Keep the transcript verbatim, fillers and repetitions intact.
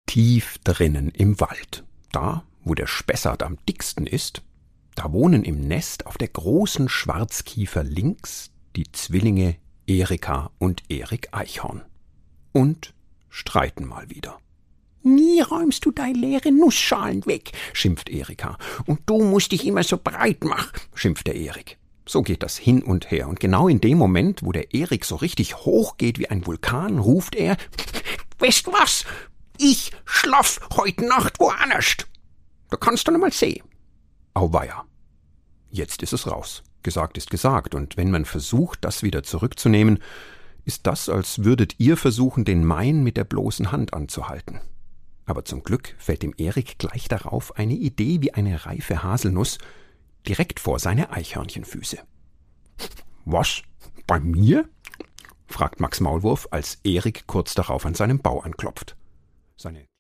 Tief drinnen im Wald, da, wo der Spessart am dicksten ist, da wohnen im Nest auf der großen Schwarzkiefer links die Zwillinge Erika und Erik Eichhorn und streiten mal wieder. »Nie räumst du deine leere Nussschalen weg«, schimpft Erika. »Und du musst dich immer so breit machen«, schimpft der Erik. So geht das hin und her, und genau in dem Moment, wo der Erik so richtig hoch geht wie ein Vulkan, ruft er: »Weißt du was? Ich schlaf heut Nacht woanders. Da kannst du noch mal sehen.« Auweia. Jetzt ist es raus. Gesagt ist gesagt, und wenn man versucht, das wieder zurückzunehmen, ist das, als würdet ihr versuchen, den Main mit der bloßen Hand anzuhalten. Aber zum Glück fällt dem Erik gleich darauf eine Idee wie eine reife Haselnuss direkt vor seine Eichhörnchenfüße. »Was? Bei mir?« fragt Max Maulwurf, als Erik kurz darauf an seinem Bau anklopft. Seine